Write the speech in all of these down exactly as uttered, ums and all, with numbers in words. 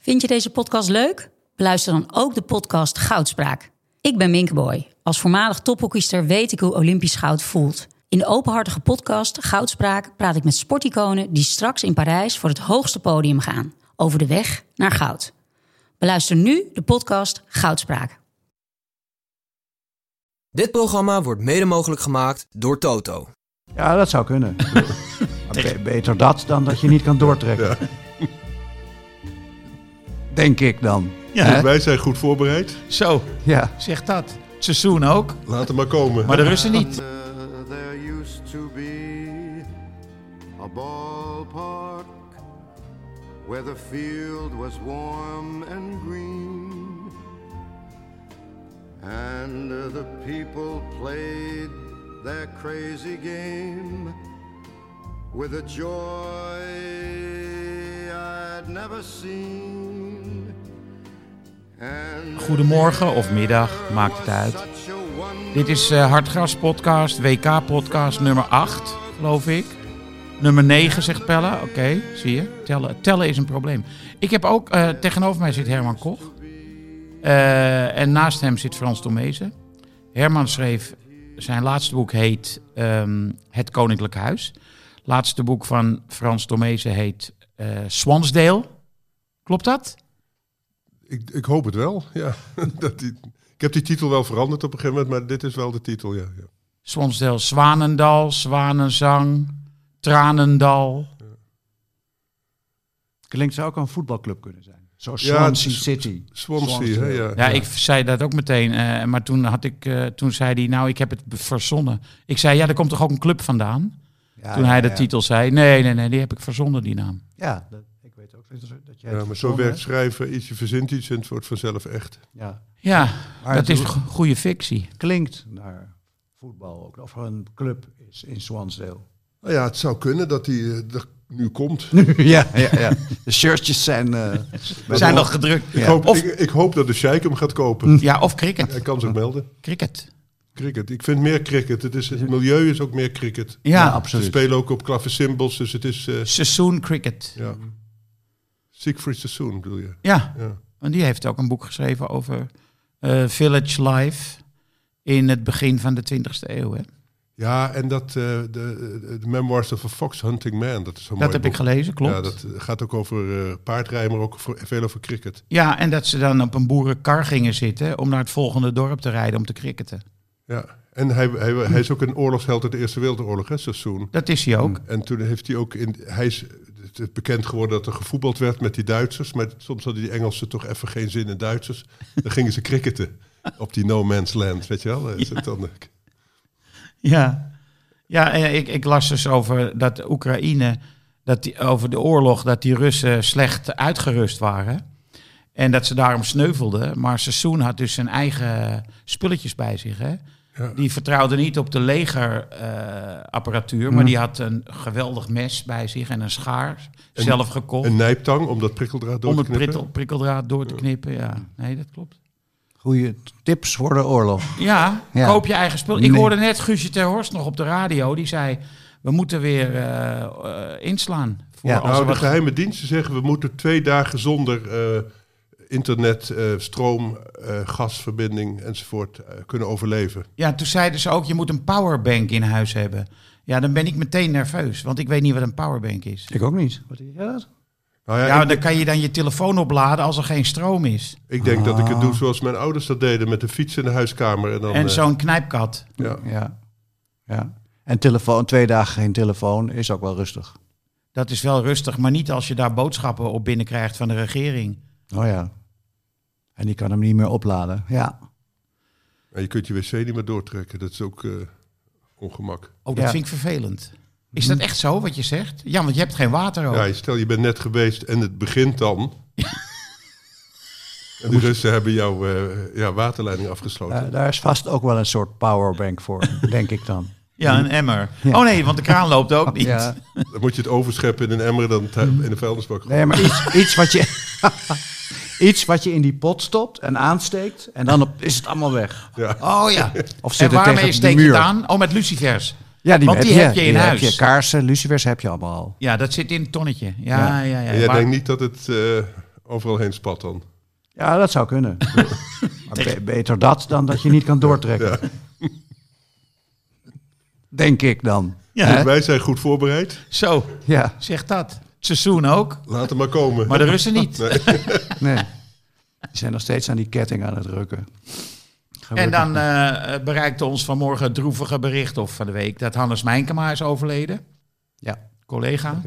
Vind je deze podcast leuk? Beluister dan ook de podcast Goudspraak. Ik ben Minke Boy. Als voormalig tophockeyster weet ik hoe Olympisch goud voelt. In de openhartige podcast Goudspraak praat ik met sporticonen die straks in Parijs voor het hoogste podium gaan. Over de weg naar goud. Beluister nu de podcast Goudspraak. Dit programma wordt mede mogelijk gemaakt door Toto. Ja, dat zou kunnen. Be- beter dat dan dat je niet kan doortrekken. Ja. Denk ik dan. Ja, Hè? wij zijn goed voorbereid. Zo, Ja. zeg dat. Het seizoen ook, Laat het maar komen. maar de Russen niet. Uh, there used to be a ballpark where the field was warm and green, and uh, the people played their crazy game with a joy I'd never seen. And Goedemorgen of middag, maakt het uit. such a wonderful Dit is uh, Hartgras podcast, W K podcast nummer acht, geloof ik. Nummer negen, zegt Pelle. Oké, okay, zie je. Tellen, tellen is een probleem. Ik heb ook, uh, tegenover mij zit Herman Koch. Uh, en naast hem zit Frans Tomezen. Herman schreef, zijn laatste boek heet um, Het Koninklijk Huis. Laatste boek van Frans Tomezen heet uh, Swansdale. Klopt dat? Ik, ik hoop het wel, ja. dat die, ik heb die titel wel veranderd op een gegeven moment, maar dit is wel de titel, ja. ja. Swansdale, Zwanendal, Zwanenzang, Tranendal. Klinkt zou ook een voetbalclub kunnen zijn. Zoals Ja, Swansea s- City. Swansea, hè, ja. Ja, ik zei dat ook meteen. Uh, maar toen, had ik, uh, toen zei hij, nou, ik heb het verzonnen. Ik zei, ja, er komt toch ook een club vandaan? Ja, toen ja, hij de ja. titel zei, nee, nee, nee, die heb ik verzonnen, die naam. Ja, dat, ik weet ook dat, dat jij Ja, het maar zo verzonnen werkt hebt. schrijven, iets, je verzint iets en het wordt vanzelf echt. Ja. Ja, Maar dat het is go- goede fictie. klinkt naar voetbal ook. Of er een club is in Swansdale. Nou ja, het zou kunnen dat die eh, er nu komt. ja, ja, ja. De shirtjes zijn... uh, We zijn nog gedrukt. Ik, Ja. hoop, Of- ik, ik hoop dat de Sheik hem gaat kopen. Ja, of cricket. Hij kan zich melden. Cricket. Cricket. Ik vind meer cricket. Het, is, het milieu is ook meer cricket. Ja, Ja, Ze absoluut. spelen ook op klaversymbals, dus het is... eh, Seizoen cricket. ja. Siegfried Sassoon bedoel je? Ja, Ja. en die heeft ook een boek geschreven over uh, village life in het begin van de twintigste eeuw. Hè? Ja, en dat, uh, de, de Memoirs of a Fox Hunting Man, dat is zo'n Dat mooi heb boek. ik gelezen, klopt. Ja, dat gaat ook over uh, paardrijden, maar ook voor, veel over cricket. Ja, en dat ze dan op een boerenkar gingen zitten om naar het volgende dorp te rijden om te cricketen. Ja, en hij, hij, hij is ook een oorlogsheld uit de Eerste Wereldoorlog, hè, Sassoon. Dat is hij ook. En toen heeft hij ook in, hij is het is bekend geworden dat er gevoetbald werd met die Duitsers, maar soms hadden die Engelsen toch even geen zin in Duitsers. Dan gingen ze cricketen op die no man's land, weet je wel? Is het dan, uh, Ja, ja en ik, ik las dus over dat Oekraïne, dat die, over de oorlog, dat die Russen slecht uitgerust waren. En dat ze daarom sneuvelden. Maar Sassoon had dus zijn eigen spulletjes bij zich. Hè? Ja. Die vertrouwde niet op de legerapparatuur, uh, maar die had een geweldig mes bij zich en een schaar, En zelf gekocht. een nijptang om dat prikkeldraad door om te het knippen. prikkel, prikkeldraad door te knippen. Ja, nee, dat klopt. Goeie tips voor de oorlog. Ja, Ja. koop je eigen spul. Ik Nee. hoorde net Guusje ter Horst nog op de radio. Die zei, we moeten weer uh, uh, inslaan. Voor Ja. als Nou, er de wat... geheime diensten zeggen we moeten twee dagen zonder uh, internet, uh, stroom, uh, gasverbinding enzovoort uh, kunnen overleven. Ja, toen zeiden ze ook, je moet een powerbank in huis hebben. Ja, dan ben ik meteen nerveus, want ik weet niet wat een powerbank is. Ik ook niet. Wat is dat? Nou ja, Ja, ik, dan kan je dan je telefoon opladen als er geen stroom is. ik denk dat ik het Ah. doe zoals mijn ouders dat deden, met de fiets in de huiskamer. En, dan, En uh, zo'n knijpkat. ja. Ja. ja. En telefoon, twee dagen geen telefoon is ook wel rustig. Dat is wel rustig, maar niet als je daar boodschappen op binnenkrijgt van de regering. Oh ja. En die kan hem niet meer opladen. Ja. En je kunt je wc niet meer doortrekken, dat is ook uh, ongemak. Oh, dat Ja. vind ik vervelend. Is dat echt zo, wat je zegt? Ja, want je hebt geen water ook. Ja, stel je bent net geweest en het begint dan. En de Russen hebben jouw uh, ja, waterleiding afgesloten. Uh, daar is vast ook wel een soort powerbank voor, denk ik dan. Ja, een emmer. Ja. Oh nee, want de kraan loopt ook niet. Ja. Dan moet je het overscheppen in een emmer dan thu- in de vuilnisbak gooien. Nee, maar iets, iets, wat je, iets wat je in die pot stopt en aansteekt. En dan op, is het allemaal weg. Ja. Oh ja. Of En zit het waarmee tegen steek de je muur. het aan? Oh, met lucifers. Ja, die, Want die heb je in huis. Heb je. Kaarsen, lucifers heb je allemaal al. Ja, dat zit in het tonnetje. Ja, ja, ja. En jij Waar- denkt niet dat het uh, overal heen spat dan. Ja, dat zou kunnen. Maar be- beter dat dan dat je niet kan doortrekken. Ja. Denk ik dan. Ja. Hè? Wij zijn goed voorbereid. Zo, Ja, zeg dat. Het seizoen ook, Laat hem maar komen. maar de Russen niet. nee. Die zijn nog steeds aan die ketting aan het rukken. En dan uh, bereikte ons vanmorgen het droevige bericht, of van de week, dat Hannes Mijnkema is overleden. Ja. Collega.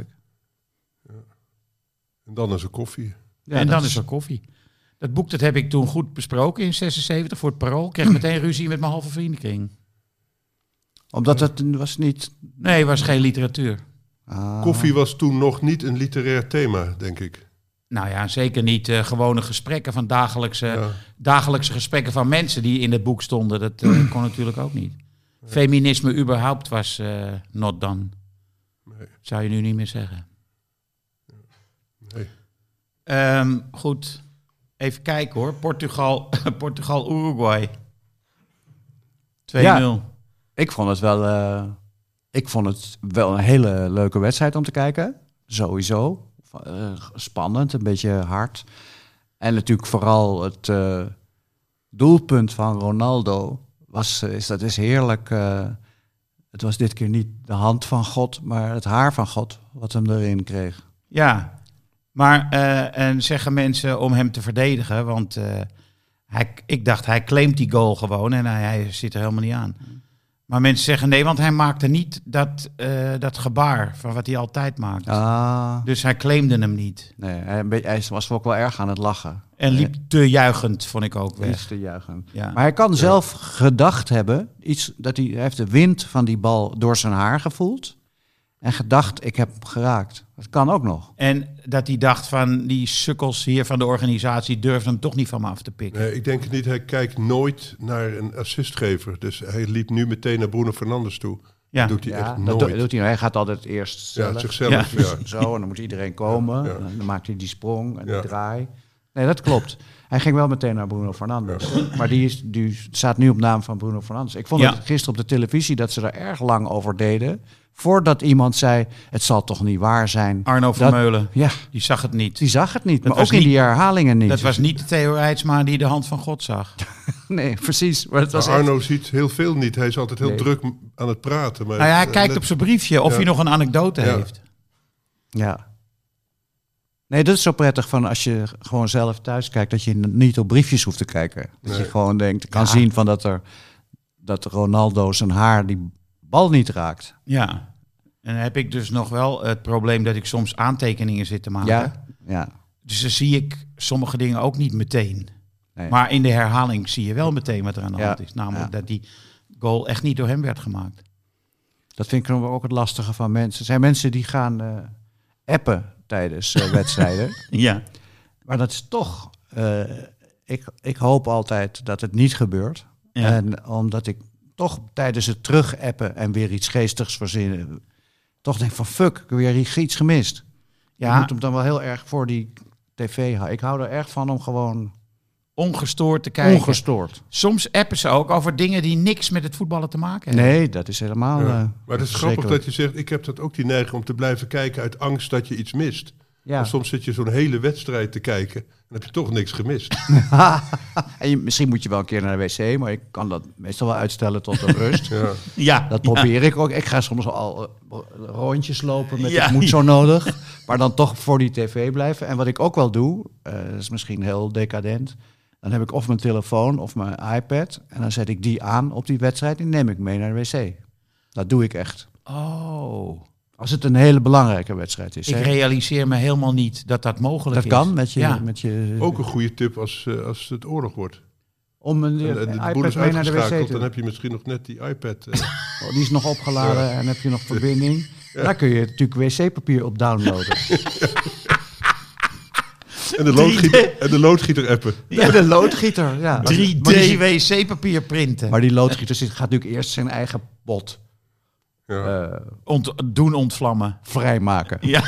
En dan is er koffie. Ja, en dat dan is er koffie. Dat boek dat heb ik toen goed besproken in zesenzeventig voor het Parool. Ik kreeg meteen ruzie met mijn halve vriendenkring. Omdat het was niet... Nee, het was geen literatuur. Ah. Koffie was toen nog niet een literair thema, denk ik. Nou ja, zeker niet uh, gewone gesprekken van dagelijkse, Ja. dagelijkse gesprekken van mensen die in het boek stonden. Dat uh, kon natuurlijk ook niet. Feminisme überhaupt was uh, not done. Nee. Zou je nu niet meer zeggen. Nee. Um, goed, even kijken hoor. Portugal, Portugal Uruguay. twee nul. Ja. Ik vond het wel, uh, ik vond het wel een hele leuke wedstrijd om te kijken. Sowieso. Uh, spannend, een beetje hard. En natuurlijk vooral het uh, doelpunt van Ronaldo was, uh, is dat is heerlijk. Uh, het was dit keer niet de hand van God, maar het haar van God wat hem erin kreeg. Ja, maar uh, en zeggen mensen om hem te verdedigen, want uh, hij, ik dacht hij claimt die goal gewoon en hij, hij zit er helemaal niet aan. Maar mensen zeggen nee, want hij maakte niet dat, uh, dat gebaar van wat hij altijd maakt. Ah, Dus hij claimde hem niet. nee, hij, hij was ook wel erg aan het lachen. En liep te juichend, vond ik ook Iets weg. te juichen. Ja. Maar hij kan zelf gedacht hebben, iets dat hij, hij heeft de wind van die bal door zijn haar gevoeld en gedacht, ik heb hem geraakt. Dat kan ook nog. En dat hij dacht van die sukkels hier van de organisatie durfden hem toch niet van me af te pikken. Nee, ik denk het niet. Hij kijkt nooit naar een assistgever. Dus hij liep nu meteen naar Bruno Fernandes toe. Ja. Dat doet hij echt dat nooit. doet, doet hij, hij gaat altijd eerst zelf. Ja, zichzelf. Ja. Ja. Zo, en dan moet iedereen komen. Ja. En dan maakt hij die sprong en die Ja. draai. Nee, dat klopt. Hij ging wel meteen naar Bruno Fernandes. Maar die, is, die staat nu op naam van Bruno Fernandes. Ik vond Ja. het gisteren op de televisie dat ze er erg lang over deden. Voordat iemand zei, het zal toch niet waar zijn. Arno Vermeulen, Dat- Ja, die zag het niet. die zag het niet. Dat maar was ook in niet- die herhalingen niet. Dat was niet de Theo Reitsma die de hand van God zag. Nee, precies. Maar het was Maar echt- Arno ziet heel veel niet. Hij is altijd heel Nee. druk m- aan het praten. Maar Nou ja, hij eh, kijkt let- op zijn briefje of Ja. hij nog een anekdote Ja. heeft. Ja. Nee, dat is zo prettig van als je gewoon zelf thuis kijkt, dat je niet op briefjes hoeft te kijken. Dat Nee. je gewoon denkt, kan Ja. zien van dat er dat Ronaldo zijn haar die bal niet raakt. Ja. En dan heb ik dus nog wel het probleem dat ik soms aantekeningen zit te maken. Ja, ja. Dus dan zie ik sommige dingen ook niet meteen. Nee. Maar in de herhaling zie je wel meteen wat er aan de Ja. hand is. Namelijk Ja. dat die goal echt niet door hem werd gemaakt. Dat vind ik ook het lastige van mensen. Er zijn mensen die gaan uh, appen tijdens uh, wedstrijden. Ja. Maar dat is toch... Uh, ik, ik hoop altijd dat het niet gebeurt. Ja. En omdat ik toch tijdens het terug-appen en weer iets geestigs verzinnen... toch denk van fuck, ik heb weer iets gemist. Ja. Je moet hem dan wel heel erg voor die tv houden. Ik hou er erg van om gewoon Ongestoord te kijken. ongestoord. Soms appen ze ook over dingen die niks met het voetballen te maken hebben. Nee, dat is helemaal... Ja. Uh, Maar het is grappig dat je zegt, ik heb dat ook die neiging om te blijven kijken uit angst dat je iets mist. Ja. Maar soms zit je zo'n hele wedstrijd te kijken en heb je toch niks gemist. En je, misschien moet je wel een keer naar de wc, maar ik kan dat meestal wel uitstellen tot de rust. Ja. Ja. Dat probeer ik ook. Ik ga soms al uh, rondjes lopen met Ja. ik moet zo nodig. Maar dan toch voor die tv blijven. En wat ik ook wel doe, uh, dat is misschien heel decadent. Dan heb ik of mijn telefoon of mijn iPad. En dan zet ik die aan op die wedstrijd en neem ik mee naar de wc. Dat doe ik echt. Oh. Als het een hele belangrijke wedstrijd is. Ik hè. realiseer me helemaal niet dat dat mogelijk Dat is. kan met je... Ja. Met je Ook een goede tip als, uh, als het oorlog wordt. om een, En, en een de boel is iPad mee naar de wc uitgeschakeld, te dan heb je misschien nog net die iPad. Uh, Oh, die is nog opgeladen en heb je nog verbinding. Daar kun je natuurlijk wc-papier op downloaden. en, de loodgieter, en de loodgieter appen. Ja, de loodgieter, ja. drie D Maar die- wc-papier printen. Maar die loodgieter zit, gaat natuurlijk eerst zijn eigen pot Ja. eh, Ont- doen ontvlammen. vrijmaken. Ja.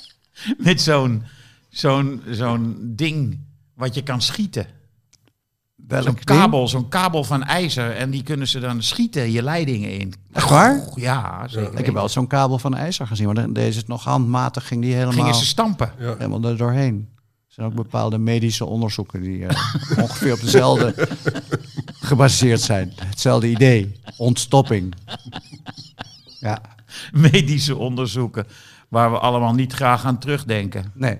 Met zo'n, zo'n, zo'n ding wat je kan schieten. Welk Zo'n ding? kabel, zo'n kabel van ijzer. En die kunnen ze dan schieten je leidingen in. Echt waar? Oh, ja, zeker. Ik heb wel zo'n kabel van ijzer gezien, maar deze is nog handmatig, ging die helemaal, Gingen ze stampen. Ja. helemaal er doorheen. Er zijn ook bepaalde medische onderzoeken die uh, ongeveer op dezelfde gebaseerd zijn. Hetzelfde idee. Ontstopping. Ja, Medische onderzoeken. Waar we allemaal niet graag aan terugdenken. nee.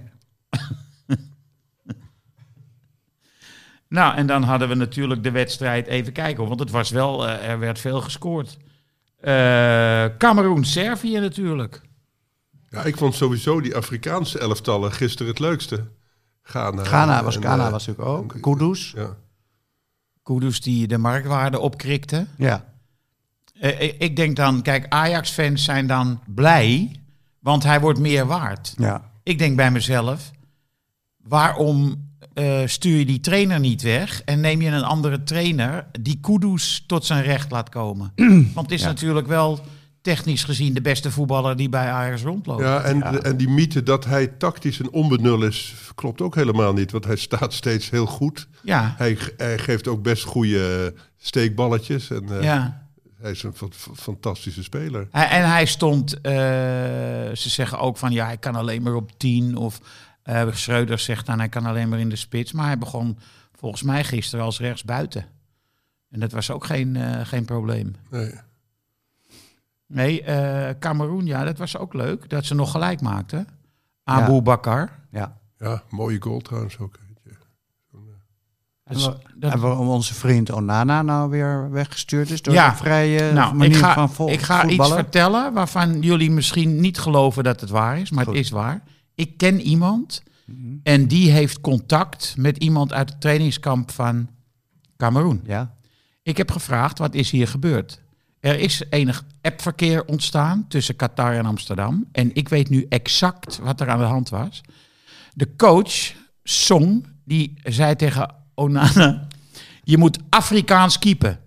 Nou, en dan hadden we natuurlijk de wedstrijd even kijken. Want het was wel, uh, er werd veel gescoord. Uh, Cameroen-Servië natuurlijk. Ja, ik vond sowieso die Afrikaanse elftallen gisteren het leukste. Ghana. Ghana was, en, Ghana eh, was natuurlijk ook. en- Kudus. Ja. Kudus die de marktwaarde opkrikte. Ja. Uh, ik, ik denk dan, kijk, Ajax-fans zijn dan blij, want hij wordt meer waard. Ja. Ik denk bij mezelf, waarom uh, stuur je die trainer niet weg en neem je een andere trainer die Kudus tot zijn recht laat komen? Want het is Ja. natuurlijk wel technisch gezien de beste voetballer die bij Ajax rondloopt. Ja, en, Ja. de- en die mythe dat hij tactisch een onbenul is, klopt ook helemaal niet. Want hij staat steeds heel goed. Ja, Hij, hij geeft ook best goede steekballetjes. En uh, ja. hij is een fa- fa- fantastische speler. Hij- En hij stond, uh, ze zeggen ook van ja, hij kan alleen maar op tien. Of uh, Schreuder zegt dan hij kan alleen maar in de spits. Maar hij begon volgens mij gisteren als rechtsbuiten. En dat was ook geen, uh, geen probleem. Nee. Nee, uh, Cameroen, ja, dat was ook leuk. Dat ze nog gelijk maakten. Abu Ja. Bakar. Ja. Ja, mooie goal trouwens ook. En, Dat is- wa- dat- en waarom onze vriend Onana nou weer weggestuurd is door Ja. de vrije Nou, manier ik ga, van vol- ik ga iets voetballen? vertellen waarvan jullie misschien niet geloven dat het waar is, maar Goed. het is waar. Ik ken iemand Mhm. en die heeft contact met iemand uit het trainingskamp van Cameroen. Ja. Ik heb gevraagd, wat is hier gebeurd? Er is enig appverkeer ontstaan tussen Qatar en Amsterdam. En ik weet nu exact wat er aan de hand was. De coach, Song, die zei tegen Onana, je moet Afrikaans keepen.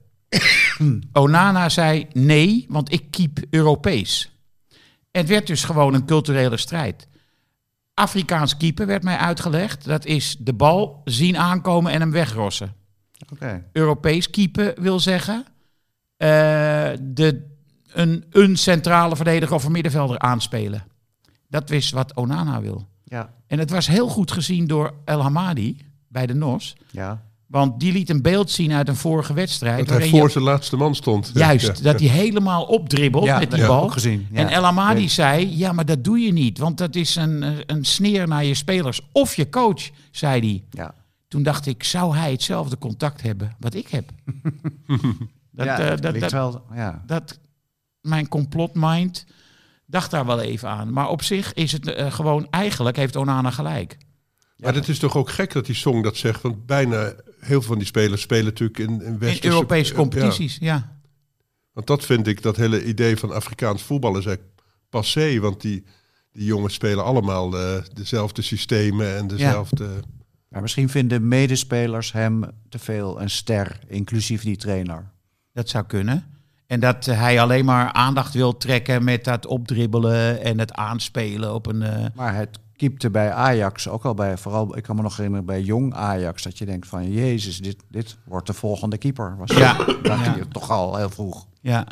Onana zei nee, want ik keep Europees. Het werd dus gewoon een culturele strijd. Afrikaans keepen werd mij uitgelegd. Dat is de bal zien aankomen en hem wegrossen. Oké. Europees keepen wil zeggen uh, de, een, een centrale verdediger of een middenvelder aanspelen. Dat is wat Onana wil. Ja. En het was heel goed gezien door El Hamadi bij de N O S. Ja. Want die liet een beeld zien uit een vorige wedstrijd. Dat hij waarin voor je- zijn laatste man stond. Juist, Ja. dat hij helemaal opdribbelt Ja, met die dat heb ik bal. ook gezien. Ja. En El Hamadi Nee. zei, ja, maar dat doe je niet. Want dat is een, een sneer naar je spelers of je coach, zei hij. Ja. Toen dacht ik, zou hij hetzelfde contact hebben wat ik heb? dat, ja, eh, dat, dat, ligt dat, wel, ja. dat mijn complotmind dacht daar wel even aan. Maar op zich is het uh, gewoon, eigenlijk heeft Onana gelijk. Maar het is toch ook gek dat die Song dat zegt. Want bijna heel veel van die spelers spelen natuurlijk in, in In westerse... Europese ja. competities, ja. Want dat vind ik, dat hele idee van Afrikaans voetbal is eigenlijk passé. Want die, die jongens spelen allemaal uh, dezelfde systemen en dezelfde... Maar misschien vinden medespelers hem te veel een ster, inclusief die trainer. Dat zou kunnen. En dat uh, hij alleen maar aandacht wil trekken met dat opdribbelen en het aanspelen op een... Uh... Maar het keepte bij Ajax ook al bij, vooral, ik kan me nog herinneren bij jong Ajax, dat je denkt van, jezus, dit, dit wordt de volgende keeper. Was Ja. dacht Ja. je toch al heel vroeg. Ja.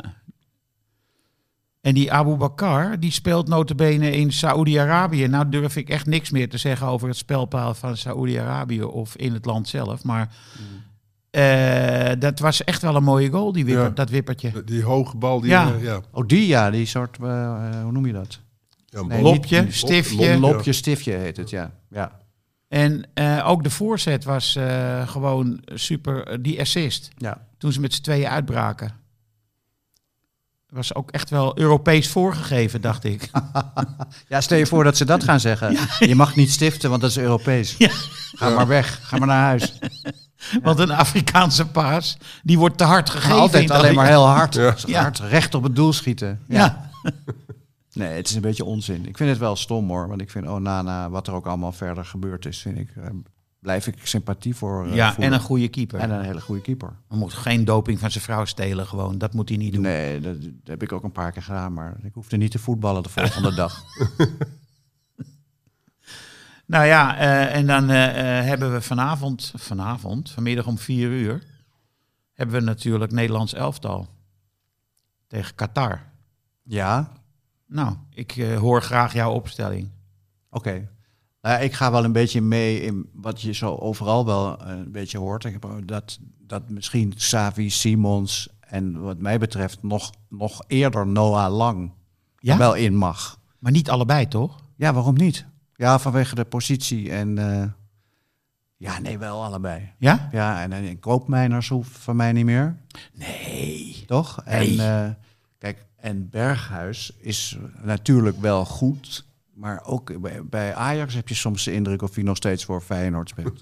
En die Abu Bakar, die speelt notabene in Saoedi-Arabië. Nou durf ik echt niks meer te zeggen over het spelpaal van Saoedi-Arabië of in het land zelf. Maar uh, dat was echt wel een mooie goal, die wipper, Ja. dat wippertje. Die hoge bal, die... Ja. uh, ja. Oh, die ja, die soort, uh, uh, hoe noem je dat? Ja, Nee, bal- Lopje, niet- stiftje. Lop- Lopje, stiftje heet het, ja. ja. En uh, ook de voorzet was uh, gewoon super, uh, die assist. ja. Toen ze met z'n tweeën uitbraken. Was ook echt wel Europees voorgegeven, dacht ik. Ja, stel je voor dat ze dat gaan zeggen. Je mag niet stiften, want dat is Europees. Ja. Ga maar weg, ga maar naar huis. Want een Afrikaanse paas, die wordt te hard gegeven. Ga altijd in alleen maar heel hard, Ja. Ja. hard recht op het doel schieten. Ja. Nee, het is een beetje onzin. Ik vind het wel stom hoor, want ik vind Onana, wat er ook allemaal verder gebeurd is, vind ik, eh, blijf ik sympathie voor eh, Ja, voelen. en een goede keeper. En een hele goede keeper. Hij moet geen doping van zijn vrouw stelen gewoon. Dat moet hij niet doen. Nee, dat, dat heb ik ook een paar keer gedaan, maar ik hoefde niet te voetballen de volgende dag. Nou ja, uh, en dan uh, uh, hebben we vanavond, vanavond, vanmiddag om vier uur, hebben we natuurlijk Nederlands elftal tegen Qatar. Ja, Nou, ik uh, hoor graag jouw opstelling. oké. Okay. Uh, ik ga wel een beetje mee in wat je zo overal wel uh, een beetje hoort. Ik heb, dat, dat misschien Xavi, Simons en wat mij betreft nog, nog eerder Noah Lang Ja? wel in mag. Maar niet allebei, toch? Ja, waarom niet? Ja, vanwege de positie en... Uh, ja, nee, wel allebei. Ja? Ja, en, en Koopmeiners hoeft van mij niet meer. Nee. Toch? Nee. En, uh, kijk, en Berghuis is natuurlijk wel goed... Maar ook bij, bij Ajax heb je soms de indruk of hij nog steeds voor Feyenoord speelt.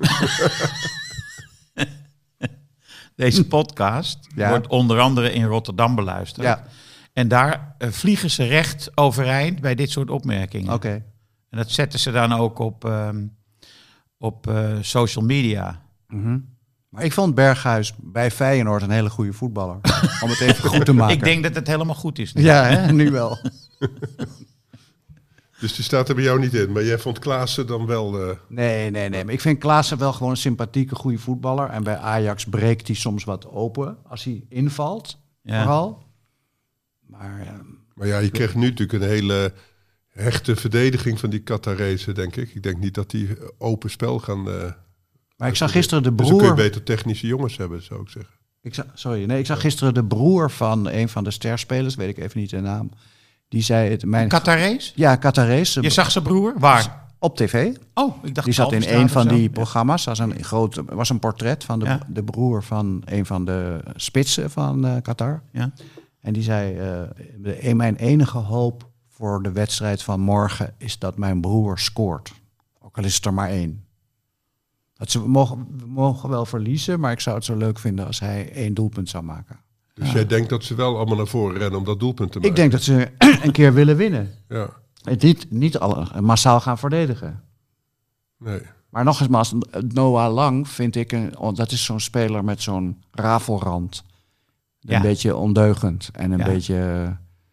Deze podcast Ja. wordt onder andere in Rotterdam beluisterd. Ja, En daar uh, vliegen ze recht overeind bij dit soort opmerkingen. oké. Okay. En dat zetten ze dan ook op, um, op uh, social media. Mm-hmm. Maar ik vond Berghuis bij Feyenoord een hele goede voetballer. Om het even goed te maken. Ik denk dat het helemaal goed is nu. Ja, hè? Nu wel. Dus die staat er bij jou niet in. Maar jij vond Klaassen dan wel... Uh... Nee, nee, nee. Maar ik vind Klaassen wel gewoon een sympathieke, goede voetballer. En bij Ajax breekt hij soms wat open als hij invalt. Ja. Vooral. Maar... Uh, Maar ja, je kreeg nu natuurlijk een hele hechte verdediging van die Qatarezen, denk ik. Ik denk niet dat die open spel gaan... Uh, maar ik zag gisteren de dus dan kun broer... je beter technische jongens hebben, zou ik zeggen. Ik zag, sorry, nee, ik zag gisteren de broer van een van de sterspelers, weet ik even niet de naam. Die zei het... Mijn... Qatarees? Ja, Qatarees. Je zag zijn broer? Waar? Op tv. Oh, ik dacht Die zat in Kalverstraat een van of zo. die programma's. Was een groot, was een portret van de, Ja. de broer van een van de spitsen van uh, Qatar. Ja. En die zei, uh, mijn enige hoop voor de wedstrijd van morgen is dat mijn broer scoort. Ook al is het er maar één. Dat ze we mogen, we mogen wel verliezen, maar ik zou het zo leuk vinden als hij één doelpunt zou maken. Dus ja. Jij denkt dat ze wel allemaal naar voren rennen om dat doelpunt te maken? Ik denk dat ze een keer willen winnen. Ja, En niet, niet alle, massaal gaan verdedigen. nee. Maar nog eens, maar Noah Lang vind ik, een, oh, dat is zo'n speler met zo'n rafelrand. Een Ja. beetje ondeugend en een Ja. beetje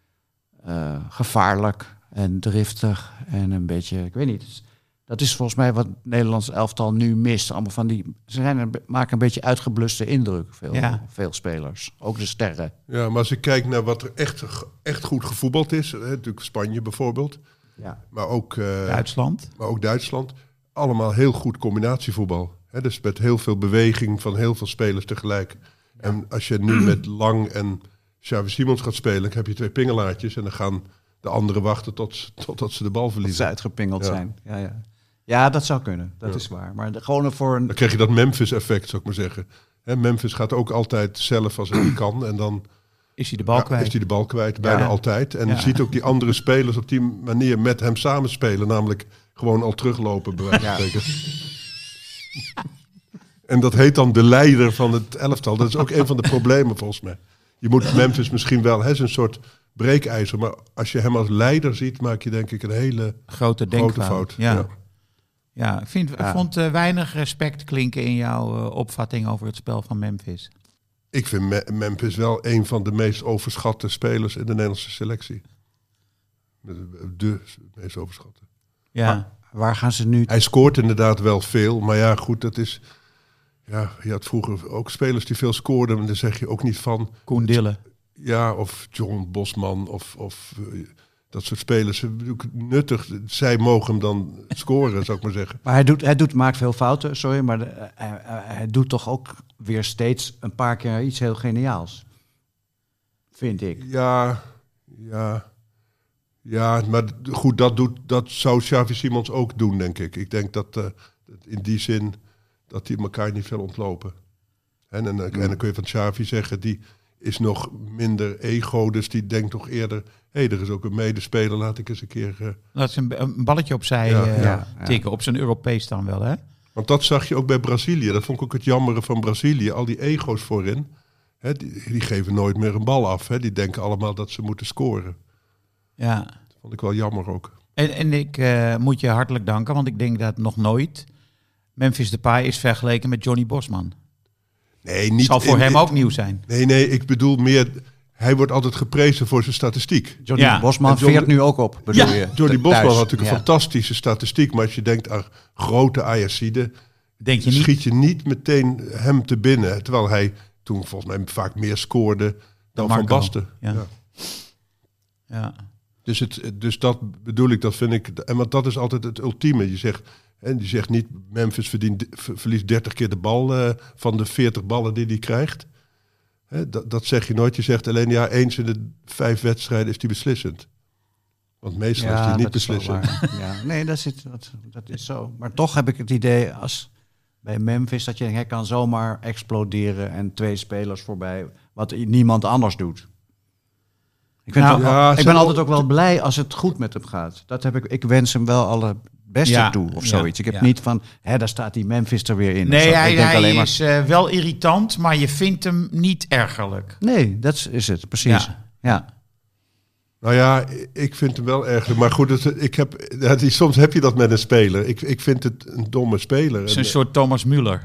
uh, gevaarlijk en driftig. En een beetje, ik weet niet. Dat is volgens mij wat het Nederlands elftal nu mist. Allemaal van die, ze zijn een, maken een beetje uitgebluste indruk, veel, Ja. veel spelers. Ook de sterren. Ja, maar als ik kijk naar wat er echt, echt goed gevoetbald is, hè, natuurlijk Spanje bijvoorbeeld, Ja. maar ook, uh, Duitsland. maar ook Duitsland, allemaal heel goed combinatievoetbal. Hè, dus met heel veel beweging van heel veel spelers tegelijk. Ja. En als je nu met Lang en Xavi Simons gaat spelen, dan heb je twee pingelaartjes en dan gaan de anderen wachten tot, totdat ze de bal Dat verliezen. ze uitgepingeld Ja. zijn. Ja, ja. ja, dat zou kunnen. Dat Ja. is waar. Maar de, gewoon voor een... Dan krijg je dat Memphis-effect, zou ik maar zeggen. Hè, Memphis gaat ook altijd zelf als hij niet kan en dan... Is hij de bal Ja, kwijt? is hij de bal kwijt, bijna Ja. altijd. En Ja. je ziet ook die andere spelers op die manier met hem samenspelen. Namelijk gewoon al teruglopen, bij wijze van Ja. spreken. En dat heet dan de leider van het elftal. Dat is ook een van de problemen volgens mij. Je moet Memphis misschien wel, hij is een soort breekijzer. Maar als je hem als leider ziet, maak je denk ik een hele Grote grote denkfout. fout. Ja. Ja. Ja, ik vind, Ja. vond uh, weinig respect klinken in jouw uh, opvatting over het spel van Memphis. Ik vind Me- Memphis wel een van de meest overschatte spelers in de Nederlandse selectie. De meest overschatte. Ja, Waar gaan ze nu... Hij scoort inderdaad wel veel, maar ja, goed, dat is... Ja, je had vroeger ook spelers die veel scoorden, en daar zeg je ook niet van... Koen Dille. Ja, of John Bosman, of, of uh, dat soort spelers. Nuttig, zij mogen hem dan scoren, zou ik maar zeggen. Maar hij, doet, hij doet, maakt veel fouten, sorry, maar de, hij, hij doet toch ook weer steeds een paar keer iets heel geniaals. Vind ik. Ja, ja... Ja, maar goed, dat, doet, dat zou Xavi Simons ook doen, denk ik. Ik denk dat uh, in die zin dat die elkaar niet veel ontlopen. En, en, en dan kun je van Xavi zeggen, die is nog minder ego, dus die denkt toch eerder... Hé, hey, er is ook een medespeler, laat ik eens een keer... Uh... Laat ze een, een balletje opzij Ja, uh, ja, tikken, op zijn Europees dan wel, hè? Want dat zag je ook bij Brazilië. Dat vond ik ook het jammere van Brazilië. Al die ego's voorin, hè, die, die geven nooit meer een bal af. Hè. Die denken allemaal dat ze moeten scoren. Ja. Dat vond ik wel jammer ook. En, en ik uh, moet je hartelijk danken, want ik denk dat nog nooit Memphis Depay is vergeleken met Johnny Bosman. Nee, niet Zal voor in, hem in, ook nieuw zijn. Nee, nee, ik bedoel meer... hij wordt altijd geprezen voor zijn statistiek. Johnny Ja. Bosman En John- veert nu ook op, bedoel Ja. je? Jordi Thuis. Bosman had natuurlijk Ja. een fantastische statistiek. Maar als je denkt aan grote Ajaxiden, Denk je niet? schiet je niet meteen hem te binnen. Terwijl hij toen volgens mij vaak meer scoorde dan Van Marco. Basten. Ja. Ja. Ja. Dus, het, dus dat bedoel ik, dat vind ik. En want dat is altijd het ultieme. Je zegt, en die zegt niet, Memphis verdient, ver- verliest dertig keer de bal uh, van de veertig ballen die hij krijgt. Hè, dat, dat zeg je nooit. Je zegt alleen, ja, eens in de vijf wedstrijden is die beslissend. Want meestal is die niet dat is wel beslissend. waar. Ja, nee, dat, zit, dat, dat is zo. Maar toch heb ik het idee als bij Memphis dat je hij kan zomaar exploderen en twee spelers voorbij, wat niemand anders doet. Ik, vind Nou, wel- ja, ik ze ben wel- altijd ook wel blij als het goed met hem gaat. Dat heb ik. Ik wens hem wel alle beste Ja, toe of ja, zoiets. Ik heb ja. niet van, hè, daar staat die Memphis er weer in. of Nee, zo. hij, ik denk hij alleen maar, is uh, wel irritant, maar je vindt hem niet ergerlijk. nee, dat is het precies. Ja. Ja. Nou ja, ik vind hem wel erg. Maar goed, het, ik heb, ja, die, soms heb je dat met een speler. Ik, ik vind het een domme speler. Het is En, een soort Thomas Müller.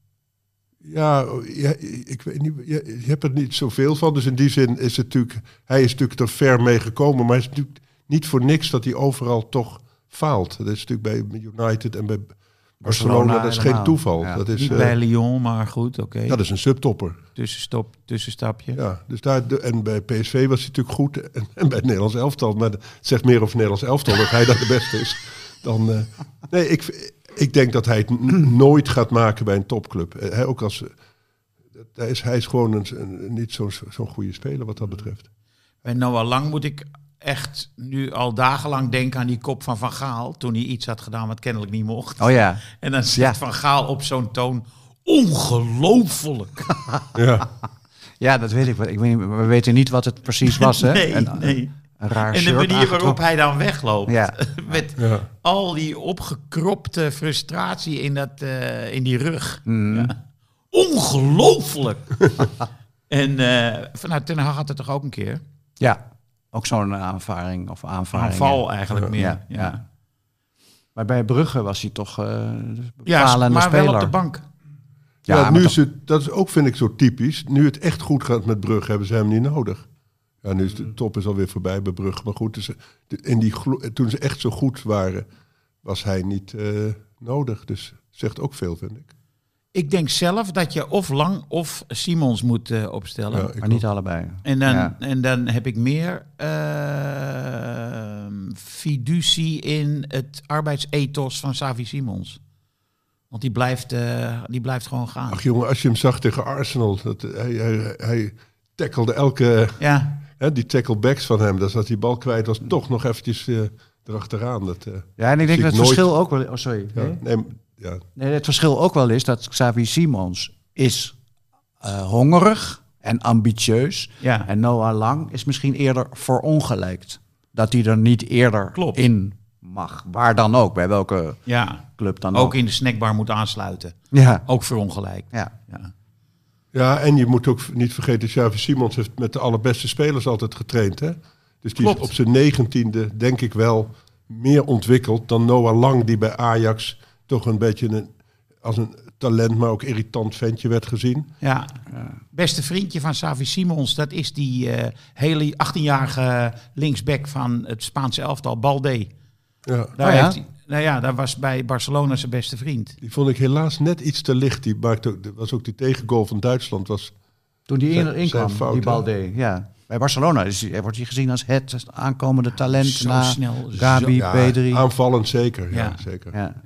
Ja, ja, ik weet niet, je, je hebt er niet zoveel van. Dus in die zin is het natuurlijk, hij is natuurlijk er ver mee gekomen. Maar het is natuurlijk niet voor niks dat hij overal toch faalt. Dat is natuurlijk bij United en bij Barcelona, Barcelona dat is geen helemaal. toeval. Ja. Dat is, Niet eh, bij Lyon, maar goed, oké. dat is een subtopper. Tussenstop, tussenstapje. Ja, dus daar, de- en bij P S V was hij natuurlijk goed. En, en bij het Nederlands elftal. Maar het zegt meer over het Nederlands elftal dat hij daar de beste is. Dan, eh, nee, ik, ik denk dat hij het n- nooit gaat maken bij een topclub. Eh, Hij, ook als, eh, hij, is, hij is gewoon een, een- niet zo'n zo'n goede speler wat dat betreft. Bij Noah Lang moet ik echt nu al dagenlang denken aan die kop van Van Gaal. Toen hij iets had gedaan wat kennelijk niet mocht. Oh ja. En dan zegt Ja. Van Gaal op zo'n toon, ongelooflijk. Ja, Ja, dat weet ik wel. Ik weet, niet- we weten niet wat het precies was, hè? Nee, Een, nee. een raar En de shirt manier waarop aangetrokken. hij dan wegloopt. Ja. Met ja. al die opgekropte frustratie in, dat, eh, in die rug. Mm. Ja. Ongelooflijk. En eh, vanuit Ten Hag had het toch ook een keer? Ja, ook zo'n aanvaring of aanvaring. Aanval eigenlijk meer. Ja, Ja, ja. ja. Maar bij Brugge was hij toch uh, Ja, bepalende maar speler. wel op de bank. Ja, maar nu toch- is het, dat is ook, vind ik, zo typisch. Nu het echt goed gaat met Brugge, hebben ze hem niet nodig. Ja, nu is de top is alweer voorbij bij Brugge. Maar goed, dus, de- in die, glo- toen ze echt zo goed waren, was hij niet eh, nodig. Dus zegt ook veel, vind ik. Ik denk zelf dat je of Lang of Simons moet eh, opstellen. Ja, ik Maar niet ook. allebei. En dan, Ja. en dan heb ik meer eh, fiducie in het arbeidsethos van Xavi Simons. Want die blijft, eh, die blijft gewoon gaan. Ach jongen, als je hem zag tegen Arsenal, dat, hij, hij, hij tackelde elke, Ja, hè, die tacklebacks van hem. Dus als die bal kwijt was, toch nog eventjes eh, erachteraan. Dat, eh, Ja, en ik denk zie dat het nooit. verschil ook wel... Oh, sorry. Ja, Nee? nee, ja. Nee, het verschil ook wel is dat Xavi Simons is uh, hongerig en ambitieus. ja. En Noah Lang is misschien eerder verongelijkt. Dat hij er niet eerder Klopt. in mag. Waar dan ook, bij welke ja. club dan ook. Ook in de snackbar moet aansluiten. Ja, Ook verongelijkt. ja. Ja. Ja, en je moet ook niet vergeten, Xavi Simons heeft met de allerbeste spelers altijd getraind. Hè? Dus die Klopt. is op zijn negentiende, denk ik wel, meer ontwikkeld dan Noah Lang, die bij Ajax toch een beetje een, als een talent, maar ook irritant ventje werd gezien. Ja. Beste vriendje van Xavi Simons, dat is die eh, hele achttienjarige linksback van het Spaanse elftal, Balde. Ja. Daar Oh ja? heeft hij, nou ja, dat was bij Barcelona zijn beste vriend. Die vond ik helaas net iets te licht. Die maakte, ook- dat was ook die tegengoal van Duitsland. Was, Toen die Zijn- in, zijn inkwam, fout, die hè? Balde. Ja. Bij Barcelona is, hij- wordt hij gezien als het aankomende talent Zo na snel, Gabi, zo- P drie. aanvallend zeker. Ja, Ja. zeker. Ja.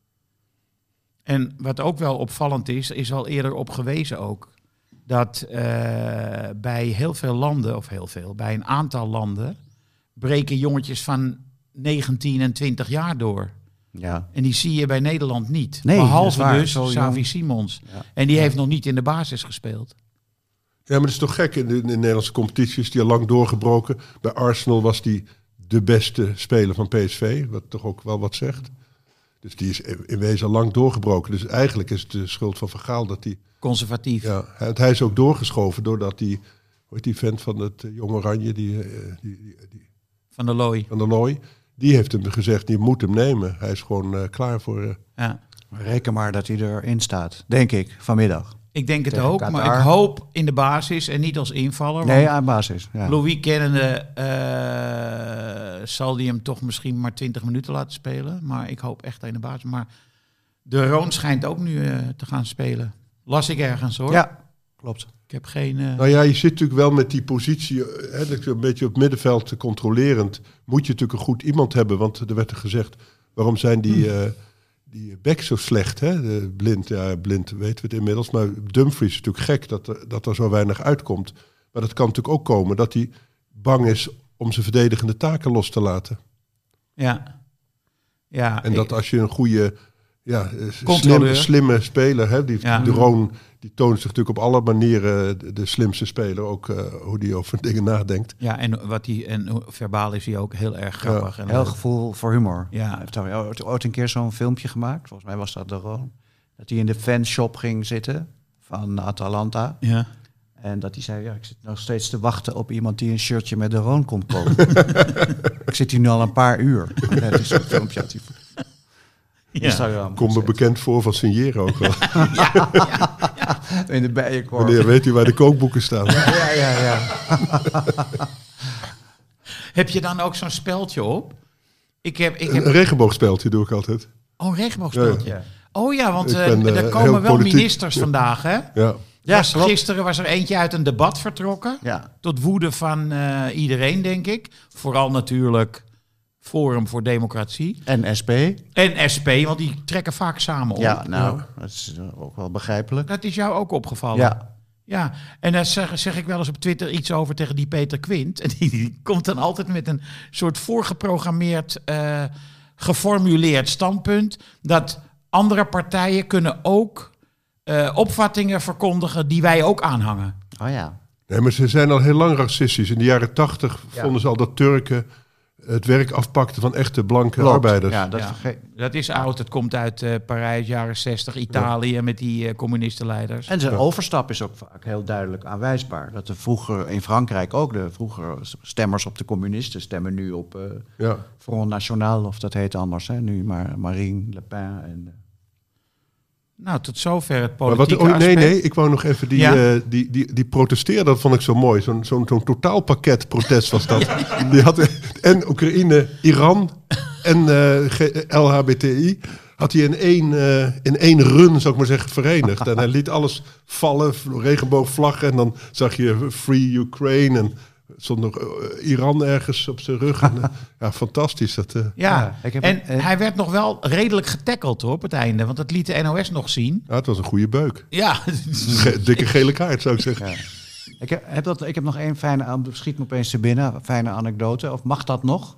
En wat ook wel opvallend is, is al eerder op gewezen ook, dat eh, bij heel veel landen, of heel veel, bij een aantal landen, breken jongetjes van negentien en twintig jaar door. Ja. En die zie je bij Nederland niet. Nee, dat is Behalve waar, dus zo Xavi jong. Simons. Ja. En die heeft nog niet in de basis gespeeld. Ja, maar dat is toch gek. In de, in de Nederlandse competities is die al lang doorgebroken. Bij Arsenal was die de beste speler van P S V. Wat toch ook wel wat zegt. Dus die is in wezen al lang doorgebroken. Dus eigenlijk is het de schuld van Van Gaal dat hij... Conservatief. Ja, hij hij is ook doorgeschoven doordat die... Hoe heet die vent van het eh, Jong Oranje? Die, eh, die, die, die, Van der Looy. van der Looy. Die heeft hem gezegd, je moet hem nemen. Hij is gewoon eh, klaar voor... eh, Ja. Reken maar dat hij erin staat, denk ik, vanmiddag. Ik denk het Tegen ook, Qatar. maar ik hoop in de basis en niet als invaller. Nee, want aan basis. Ja. Louis kennende uh, zal die hem toch misschien maar twintig minuten laten spelen. Maar ik hoop echt in de basis. Maar de Roon schijnt ook nu uh, te gaan spelen. Las ik ergens hoor. Ja, klopt. Ik heb geen... Uh... Nou ja, je zit natuurlijk wel met die positie, hè, dat je een beetje op het middenveld controlerend, moet je natuurlijk een goed iemand hebben. Want er werd er gezegd, waarom zijn die, uh, die backs zo slecht? Hè? De blind, ja, blind weten we het inmiddels. Maar Dumfries is natuurlijk gek dat er, dat er zo weinig uitkomt. Maar dat kan natuurlijk ook komen dat hij bang is om zijn verdedigende taken los te laten. Ja. ja en dat ik... als je een goede, ja, slim, Controleur. slimme speler, hè, die, Ja. de Roon, die toont zich natuurlijk op alle manieren de, de slimste speler. Ook uh, hoe die over dingen nadenkt. Ja, en, wat die, en verbaal is hij ook heel erg grappig. Ja. En Heel leuk. gevoel voor humor. Ja. Hij heeft ooit- ooit een keer zo'n filmpje gemaakt. Volgens mij was dat de Roon. Dat hij in de fanshop ging zitten van Atalanta. Ja. En dat hij zei, ja, ik zit nog steeds te wachten op iemand die een shirtje met de Roon komt kopen. Ik zit hier nu al een paar uur. Dat is zo'n filmpje uit die Ja. Instagram. Kom me gezet. bekend voor van signeren ook wel. In de bijenkorf. Wanneer weet u waar de kookboeken staan? Ja, ja, ja. Heb je dan ook zo'n speldje op? Ik heb... Ik Een heb regenboogspeltje doe ik altijd. oh, een regenboogspeltje. Ja. Oh ja, want Ik uh, ben, uh, er heel komen wel politiek. ministers vandaag, hè? Ja. Ja, Was, klopt. gisteren was er eentje uit een debat vertrokken. Ja. Tot woede van uh, iedereen, denk ik. Vooral natuurlijk Forum voor Democratie. En S P. En S P, want die trekken vaak samen op. Ja, nou, dat is uh, ook wel begrijpelijk. Dat is jou ook opgevallen. Ja. Ja, en daar zeg, zeg ik wel eens op Twitter iets over tegen die Peter Quint. En die, die komt dan altijd met een soort voorgeprogrammeerd, uh, geformuleerd standpunt. Dat andere partijen kunnen ook uh, opvattingen verkondigen die wij ook aanhangen. Oh ja. Nee, maar ze zijn al heel lang racistisch. In de jaren tachtig Ja. vonden ze al dat Turken het werk afpakten van echte blanke Klopt. arbeiders. Ja, dat Ja. vergeet- Dat is oud, het komt uit uh, Parijs, jaren zestig, Italië met die uh, communistenleiders. En zijn overstap is ook vaak heel duidelijk aanwijsbaar. Dat er vroeger in Frankrijk ook de vroeger stemmers op de communisten stemmen nu op uh, Ja. Front National, of dat heet anders, hè? Nu maar Marine Le Pen. En, uh, Nou, tot zover het Maar wat, politieke oh, nee, aspect. nee, ik wou nog even die, Ja? uh, die, die, die protesteerden, dat vond ik zo mooi. Zo'n zo'n zo'n totaalpakket protest was dat. Die had en Oekraïne, Iran en uh, G- L H B T I had hij in één, uh, in één run, zou ik maar zeggen, verenigd. En hij liet alles vallen, regenboogvlaggen. En dan zag je Free Ukraine en stond nog uh, Iran ergens op zijn rug. En, uh, ja, fantastisch. Dat, uh, Ja, Ja, ik heb en een- eh, hij werd nog wel redelijk getackeld hoor, op het einde. Want dat liet de N O S nog zien. ja, het was een goede beuk. Ja, Ge- dikke gele kaart, zou ik zeggen. ja. ik, heb, heb dat, ik heb nog één fijne, aan- schiet me opeens te binnen, fijne anekdote. Of mag dat nog?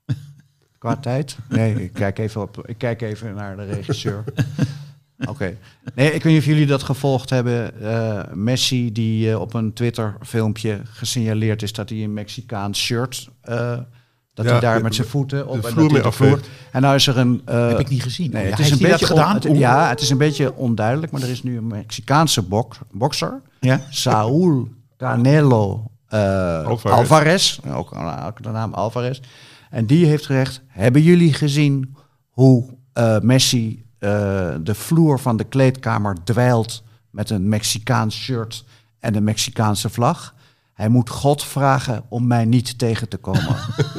Qua tijd? Nee, ik kijk even, op, ik kijk even naar de regisseur. Oké. Okay. Nee, ik weet niet of jullie dat gevolgd hebben. Uh, Messi die uh, op een Twitter-filmpje gesignaleerd is dat hij een Mexicaans shirt... Uh, dat Ja, hij daar de- met zijn voeten op de en vloer dat hij mee de vloer. afveegt. En nou is er een... Uh, heb ik niet gezien. Nee, Ja, het is heeft een hij beetje dat gedaan? on- het- Oeh. ja, het is een beetje onduidelijk, maar er is nu een Mexicaanse bok, bokser, Ja? Saúl Canelo uh, Alvarez. Alvarez, ook, ook de naam Alvarez. En die heeft gezegd: hebben jullie gezien hoe uh, Messi uh, de vloer van de kleedkamer dweilt met een Mexicaans shirt en een Mexicaanse vlag? Hij moet God vragen om mij niet tegen te komen.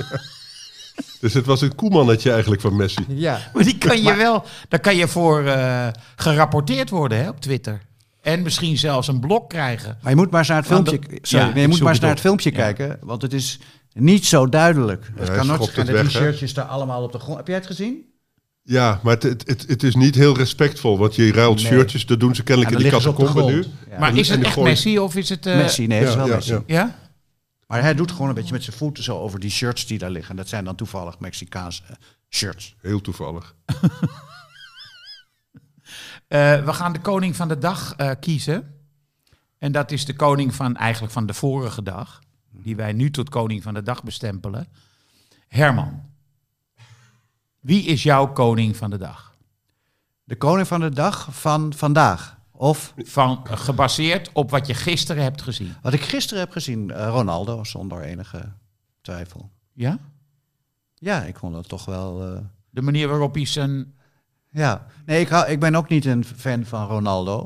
Dus het was een koemannetje eigenlijk van Messi. Ja. Maar die kan je wel, daar kan je voor uh, gerapporteerd worden hè, op Twitter. En misschien zelfs een blok krijgen. Maar je moet maar eens naar het Want filmpje, dat- sorry, ja, nee, je ik moet zoek maar eens het naar het op. filmpje Ja. kijken, want het is niet zo duidelijk. Het hij kan nooit schopt zijn het dat die weg, hè? shirtjes daar allemaal op de grond. Heb jij het gezien? Ja, maar het, het, het, het is niet heel respectvol. Want je ruilt Nee. shirtjes, dat doen ze kennelijk En in dan die liggen ze op de catacomben nu. grond. Ja. Maar En- is en het die echt gooien- Messi of is het... Uh, Messi, nee, het is Ja, wel ja, Messi. ja. Ja? Maar hij doet gewoon een beetje met zijn voeten zo over die shirts die daar liggen. Dat zijn dan toevallig Mexicaanse uh, shirts. Heel toevallig. Uh, we gaan de koning van de dag uh, kiezen. En dat is de koning van eigenlijk van de vorige dag. Die wij nu tot koning van de dag bestempelen. Herman. Wie is jouw koning van de dag? De koning van de dag van vandaag. Of Van, uh, gebaseerd op wat je gisteren hebt gezien. wat ik gisteren heb gezien, uh, Ronaldo, zonder enige twijfel. Ja? Ja, ik vond dat toch wel... Uh, De manier waarop hij zijn... ja, nee, ik, hou, ik ben ook niet een fan van Ronaldo.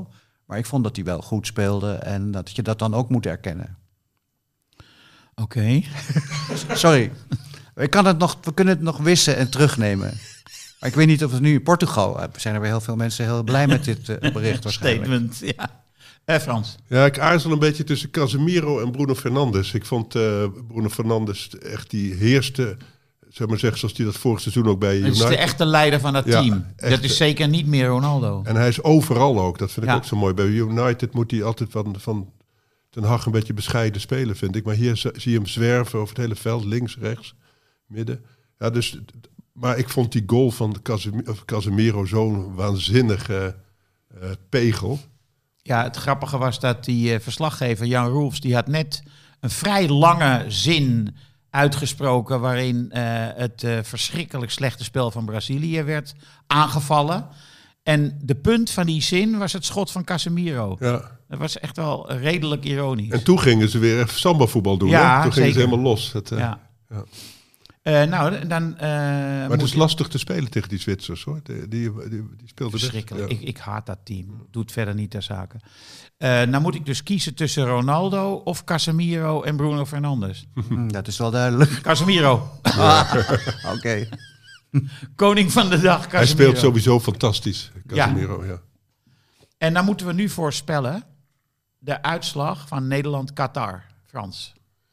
Maar ik vond dat hij wel goed speelde en dat je dat dan ook moet erkennen. Oké. Okay. Sorry, ik kan het nog, we kunnen het nog wissen en terugnemen. Maar ik weet niet of het nu in Portugal... zijn er weer heel veel mensen heel blij met dit uh, bericht waarschijnlijk. Statement, ja. Eh, Frans? Ja, ik aarzel een beetje tussen Casemiro en Bruno Fernandes. Ik vond uh, Bruno Fernandes echt die heerste... zeg maar zeggen, zoals hij dat vorig seizoen ook bij United... Het is de echte leider van het ja, team. echt. Dat is zeker niet meer Ronaldo. En hij is overal ook. Dat vind ik ja. ook zo mooi. Bij United moet hij altijd van, van Ten Hag een beetje bescheiden spelen, vind ik. Maar hier zie je hem zwerven over het hele veld. Links, rechts, midden. Ja, dus... Maar ik vond die goal van Casemiro, Casemiro zo'n waanzinnige uh, pegel. Ja, het grappige was dat die uh, verslaggever Jan Roelfs... die had net een vrij lange zin uitgesproken... waarin uh, het uh, verschrikkelijk slechte spel van Brazilië werd aangevallen. En de punt van die zin was het schot van Casemiro. Ja. Dat was echt wel redelijk ironisch. En toen gingen ze weer even samba-voetbal doen. Ja, hè? Toen zeker. gingen ze helemaal los. Het, uh, ja. Ja. Uh, nou, dan... Uh, maar het is lastig te spelen tegen die Zwitsers, hoor. Die, die, die, die speelden verschrikkelijk. best, Ja. Ik, ik haat dat team. Doet verder niet ter zake. Uh, nou moet ik dus kiezen tussen Ronaldo of Casemiro en Bruno Fernandes. Mm, dat is wel duidelijk. Casemiro. Ah, Oké. Okay. Koning van de dag, Casemiro. Hij speelt sowieso fantastisch, Casemiro, ja. ja. En dan moeten we nu voorspellen de uitslag van Nederland-Qatar. Frans.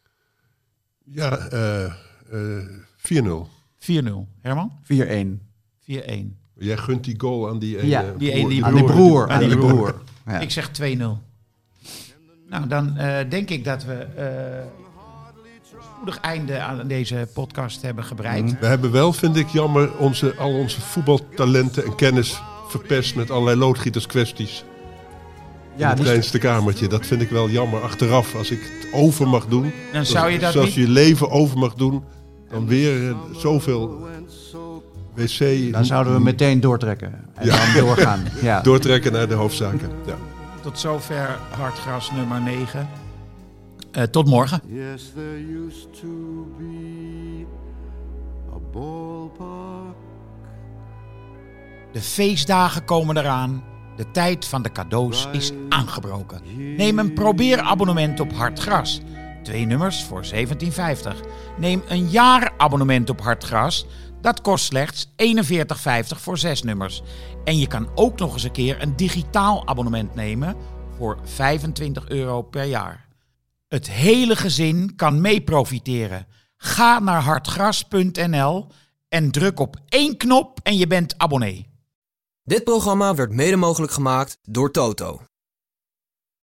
Ja, uh, uh, vier nul. vier nul. Herman? vier-een. vier-een. Jij gunt die goal aan die ene ja, broer. Die ene, die aan die broer. Aan die broer. Aan die broer. Ja. Ik zeg twee nul. Nou, dan uh, denk ik dat we uh, spoedig einde aan deze podcast hebben gebreid. Mm. We hebben wel, vind ik jammer, onze, al onze voetbaltalenten en kennis verpest met allerlei loodgieterskwesties. Ja, in het kleinste kamertje. Dat vind ik wel jammer. Achteraf, als ik het over mag doen, dan zou je dat zoals niet... je leven over mag doen, dan weer uh, zoveel wc... Dan zouden we meteen doortrekken. En ja. dan doorgaan. Ja. Doortrekken naar de hoofdzaken. Ja. Tot zover Hartgras nummer negen. Uh, tot morgen. Yes, there used to be a ballpark. De feestdagen komen eraan. De tijd van de cadeaus is aangebroken. Neem een probeerabonnement op Hartgras. Twee nummers voor zeventien vijftig. Neem een jaarabonnement op Hartgras. Dat kost slechts eenenveertig vijftig voor zes nummers. En je kan ook nog eens een keer een digitaal abonnement nemen voor vijfentwintig euro per jaar. Het hele gezin kan mee profiteren. Ga naar hartgras punt n l en druk op één knop en je bent abonnee. Dit programma werd mede mogelijk gemaakt door Toto.